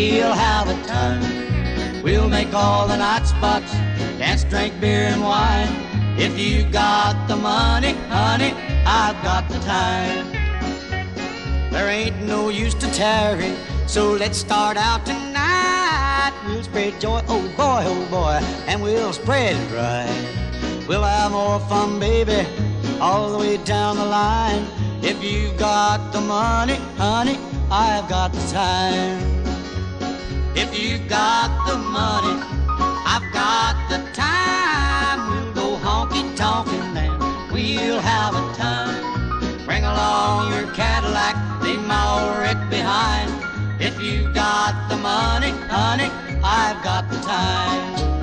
we'll have a time. We'll make all the night spots, dance, drink beer and wine. If you got the money, honey, I've got the time. There ain't no use to tarry, so let's start out tonight. We'll spread joy, oh boy, and we'll spread it right. We'll have more fun, baby, all the way down the line. If you've got the money, honey, I've got the time. If you've got the money, I've got the time. We'll go honky-tonkin' and we'll have a time. Bring along your Cadillac, leave my old wreck behind. If you've got the money, honey, I've got the time.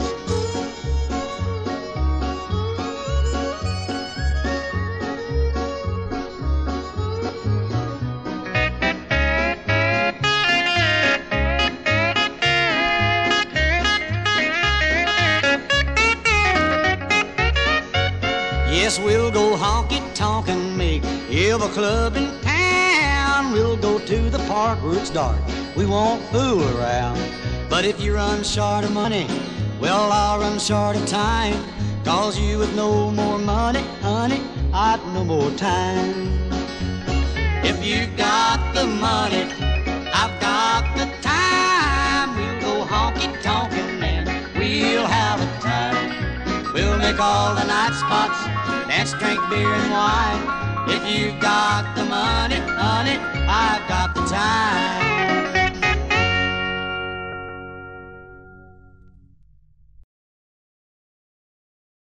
Yes, we'll go honky-tonkin', make every club in town. We'll go to the park where it's dark, we won't fool around. But if you run short of money, well, I'll run short of time. Cause you with no more money, honey, I've no more time. If you got the money, I've got the time. We'll go honky-tonkin' and we'll have a time. We'll make all the night spots, dance, drink beer and wine. If you got the money, honey, I've got the time.